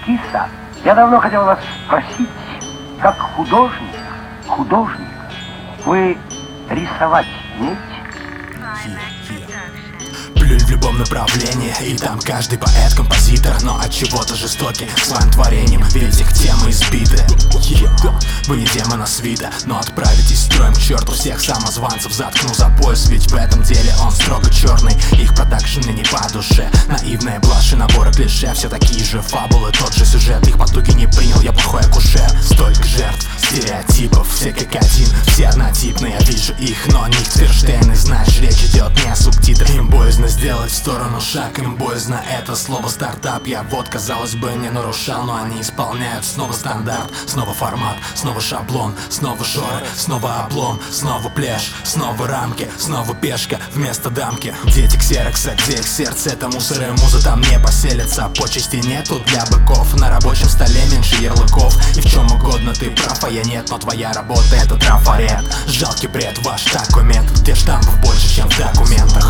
Киса, я давно хотел вас спросить, как художник, вы рисовать умеете? Плюнь в любом направлении, и там каждый поэт-композитор, но от чего-то жестокий своим творением, ведь их темы избиты. Вы не демона свита, но отправитесь строем к черту всех самозванцев, заткну за пояс, ведь в этом деле он строго черный. Их продакшены не по душе, наивные блажи, наборы клише, все такие же фабулы, тот же сюжет, их потуги не принял, я плохой акушер. Столько жертв, стереотипов, все как один, все однотипные, я вижу их, но они Ферштейн, и знаешь, речь идет не о субтитрах. Им боязно сделать в сторону шаг, им боязно это слово стартап. Я вот, казалось бы, не нарушал, но они исполняют снова стандарт, снова формат, снова шаблон, снова жоры, снова облом, снова пляж, снова рамки, снова пешка вместо дамки. Дети ксерокса, где их сердце, это мусор и муза там не поселится. Почести нету для быков, на рабочем столе меньше ярлыков. И в чем угодно ты прав, а я нет, но твоя работа это трафарет. Жалкий бред, ваш документ, где штампов больше, чем в документах.